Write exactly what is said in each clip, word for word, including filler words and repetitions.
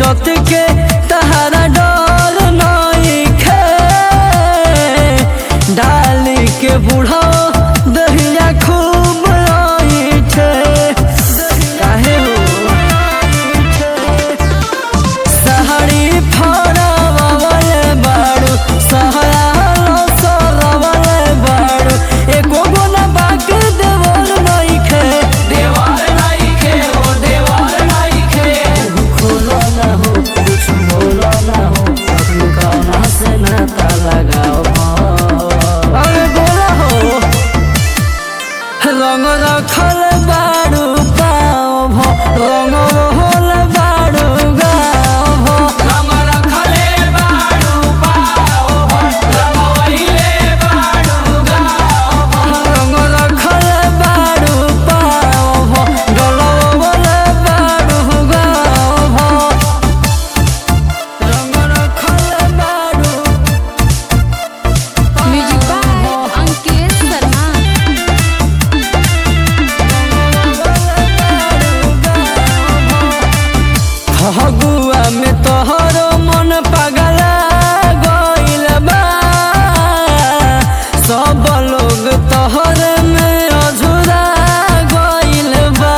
इज्जत के तहरा डर नहीं खे डाली के बूढ़ा दहिया खूब थे काहे हो सहरी फरवल बाड़ू सहरा सरवल बाड़ू एको गुना बाकी देवल नहीं खे देवल नहीं खे ओ देवल नहीं खे खोलो ना हो कुछ बोलो ना हो अपने काना से नाता लगाओ अरे बोला हो रंग रखल बाड़ू पाओ भो रंग होल बाड़ू गाओ भो रंग रखले बाड़ू पाओ भो रंग वहिले बाड़ू गाओ भो रंग रखल बाड़ू पाओ भो डोलवल बाड़ू गाओ भो रंग रखल बाड़ू म्यूजिक बाय अंकित शर्मा। फगुआ में तोहरो मन पगला गइल बा सब लोग तोहर में अधूरा गइल बा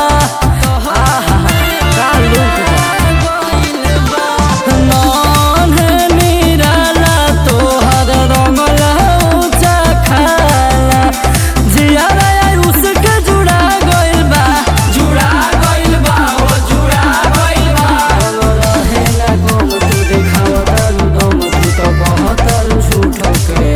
नन्हे निराला तोहर रंगला ऊंचा खाला जियारा उसके जुड़ा गइल बा जुड़ा गइल बा ओ जुड़ा गइल बा रहेला गोम तू देखावत दम तू तो कहत झूठ के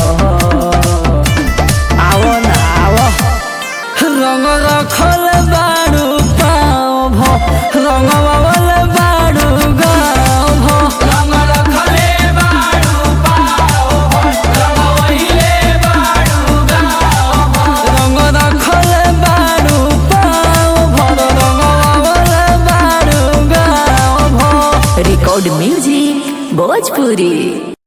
आओ ना आओ रंग रखल बाड़ू पाओ भो रंगवल बाड़ू गाओ भो रंग रखले बाड़ू पाओ भो रंग वहिले बाड़ू गाओ भो रंग रखल बाड़ू पाओ भो रंगवल बाड़ू गाओ भो रिकॉर्ड म्यूजिक भोजपुरी।